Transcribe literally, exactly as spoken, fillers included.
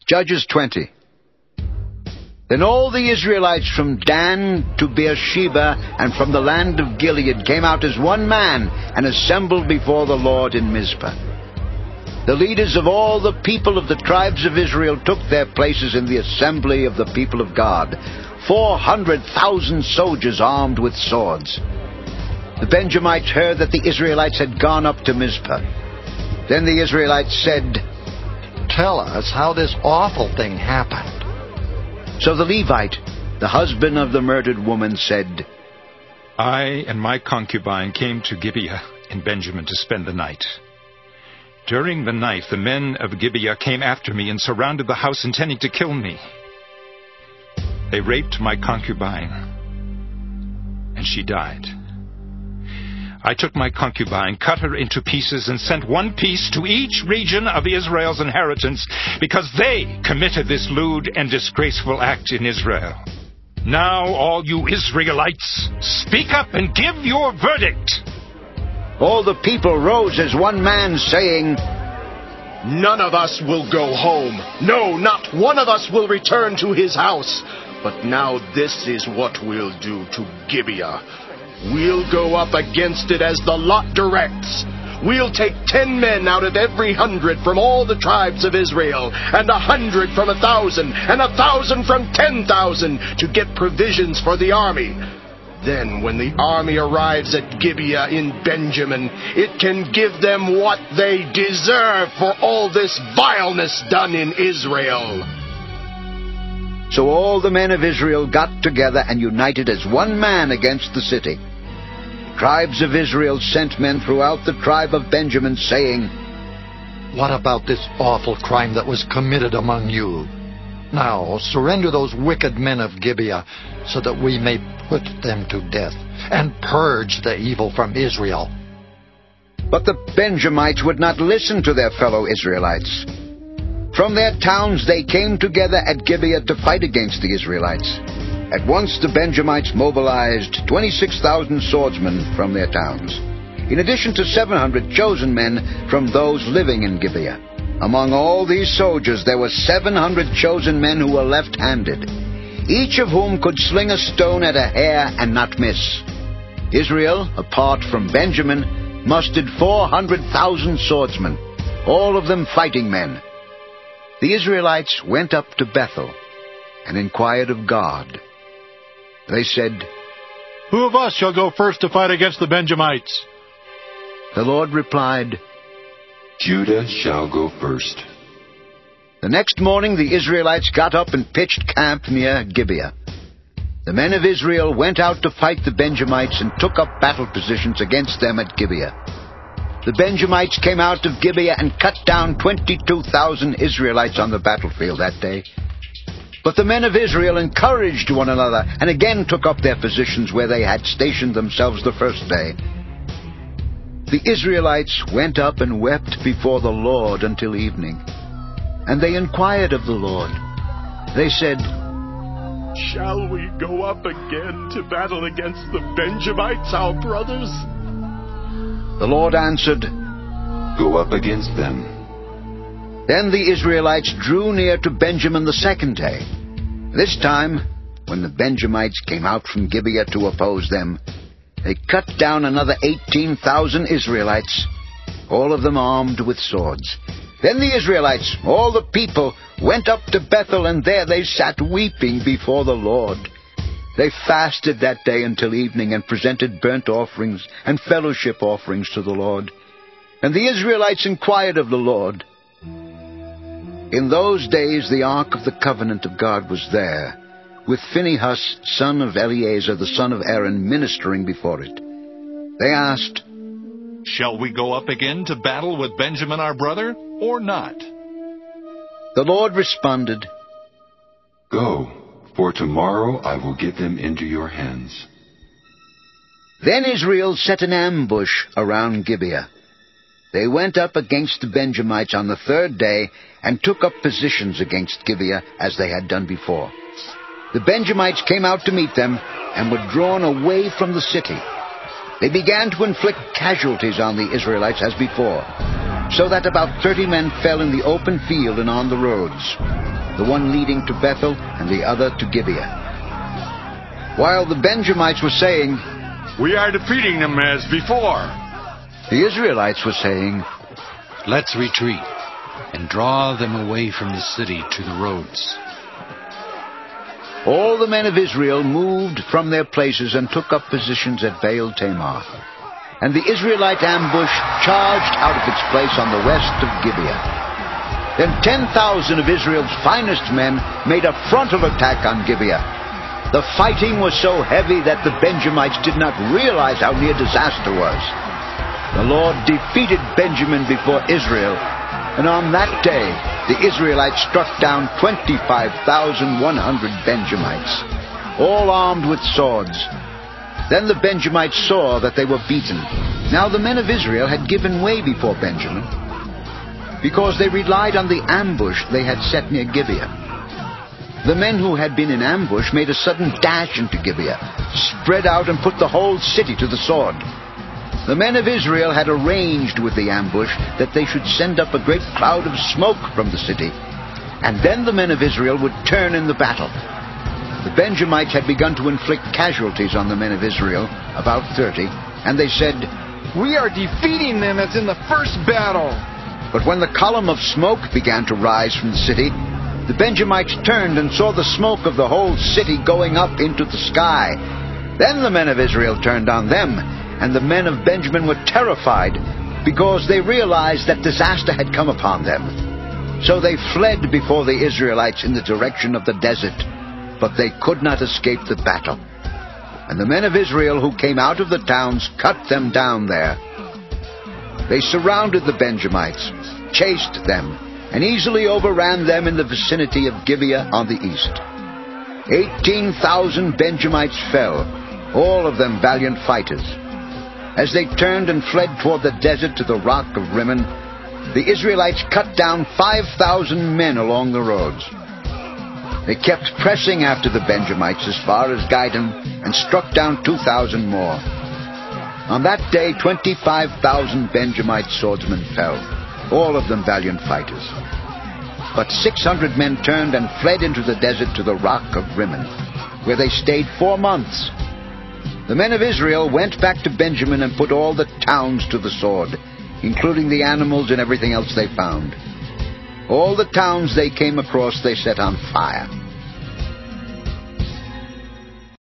Judges twenty. Then all the Israelites from Dan to Beersheba and from the land of Gilead came out as one man and assembled before the Lord in Mizpah. The leaders of all the people of the tribes of Israel took their places in the assembly of the people of God, four hundred thousand soldiers armed with swords. The Benjamites heard that the Israelites had gone up to Mizpah. Then the Israelites said, "Tell us how this awful thing happened." So the Levite, the husband of the murdered woman, said, I and my concubine came to Gibeah in Benjamin to spend the night. During the night, the men of Gibeah came after me and surrounded the house, intending to kill me. They raped my concubine, and she died. I took my concubine, cut her into pieces, and sent one piece to each region of Israel's inheritance, because they committed this lewd and disgraceful act in Israel. Now, all you Israelites, speak up and give your verdict. All the people rose as one man, saying, None of us will go home. No, not one of us will return to his house. But now this is what we'll do to Gibeah. We'll go up against it as the lot directs. We'll take ten men out of every hundred from all the tribes of Israel, and a hundred from a thousand, and a thousand from ten thousand, to get provisions for the army. Then, when the army arrives at Gibeah in Benjamin, it can give them what they deserve for all this vileness done in Israel. So all the men of Israel got together and united as one man against the city. The tribes of Israel sent men throughout the tribe of Benjamin, saying, What about this awful crime that was committed among you? Now surrender those wicked men of Gibeah, so that we may put them to death, and purge the evil from Israel. But the Benjamites would not listen to their fellow Israelites. From their towns they came together at Gibeah to fight against the Israelites. At once the Benjamites mobilized twenty-six thousand swordsmen from their towns, in addition to seven hundred chosen men from those living in Gibeah. Among all these soldiers there were seven hundred chosen men who were left-handed, each of whom could sling a stone at a hair and not miss. Israel, apart from Benjamin, mustered four hundred thousand swordsmen, all of them fighting men. The Israelites went up to Bethel and inquired of God. They said, Who of us shall go first to fight against the Benjamites? The Lord replied, Judah shall go first. The next morning the Israelites got up and pitched camp near Gibeah. The men of Israel went out to fight the Benjamites and took up battle positions against them at Gibeah. The Benjamites came out of Gibeah and cut down twenty-two thousand Israelites on the battlefield that day. But the men of Israel encouraged one another and again took up their positions where they had stationed themselves the first day. The Israelites went up and wept before the Lord until evening. And they inquired of the Lord. They said, Shall we go up again to battle against the Benjamites, our brothers? The Lord answered, Go up against them. Then the Israelites drew near to Benjamin the second day. This time, when the Benjamites came out from Gibeah to oppose them, they cut down another eighteen thousand Israelites, all of them armed with swords. Then the Israelites, all the people, went up to Bethel, and there they sat weeping before the Lord. They fasted that day until evening and presented burnt offerings and fellowship offerings to the Lord. And the Israelites inquired of the Lord. In those days the ark of the covenant of God was there, with Phinehas, son of Eleazar, the son of Aaron, ministering before it. They asked, Shall we go up again to battle with Benjamin our brother, or not? The Lord responded, Go. For tomorrow I will give them into your hands. Then Israel set an ambush around Gibeah. They went up against the Benjamites on the third day and took up positions against Gibeah as they had done before. The Benjamites came out to meet them and were drawn away from the city. They began to inflict casualties on the Israelites as before. so that about thirty men fell in the open field and on the roads, the one leading to Bethel and the other to Gibeah. While the Benjamites were saying, "We are defeating them as before," the Israelites were saying, "Let's retreat and draw them away from the city to the roads." All the men of Israel moved from their places and took up positions at Baal Tamar. And the Israelite ambush charged out of its place on the west of Gibeah. Then ten thousand of Israel's finest men made a frontal attack on Gibeah. The fighting was so heavy that the Benjamites did not realize how near disaster was. The Lord defeated Benjamin before Israel, and on that day the Israelites struck down twenty-five thousand one hundred Benjamites, all armed with swords. Then the Benjamites saw that they were beaten. Now the men of Israel had given way before Benjamin, because they relied on the ambush they had set near Gibeah. The men who had been in ambush made a sudden dash into Gibeah, spread out and put the whole city to the sword. The men of Israel had arranged with the ambush that they should send up a great cloud of smoke from the city, and then the men of Israel would turn in the battle. The Benjamites had begun to inflict casualties on the men of Israel, about thirty, and they said, "We are defeating them as in the first battle." But when the column of smoke began to rise from the city, the Benjamites turned and saw the smoke of the whole city going up into the sky. Then the men of Israel turned on them, and the men of Benjamin were terrified, because they realized that disaster had come upon them. So they fled before the Israelites in the direction of the desert, but they could not escape the battle. And the men of Israel who came out of the towns cut them down there. They surrounded the Benjamites, chased them, and easily overran them in the vicinity of Gibeah on the east. Eighteen thousand Benjamites fell, all of them valiant fighters. As they turned and fled toward the desert to the rock of Rimmon, the Israelites cut down five thousand men along the roads. They kept pressing after the Benjamites as far as Gidom and struck down two thousand more. On that day, twenty-five thousand Benjamite swordsmen fell, all of them valiant fighters. But six hundred men turned and fled into the desert to the rock of Rimmon, where they stayed four months. The men of Israel went back to Benjamin and put all the towns to the sword, including the animals and everything else they found. All the towns they came across they set on fire.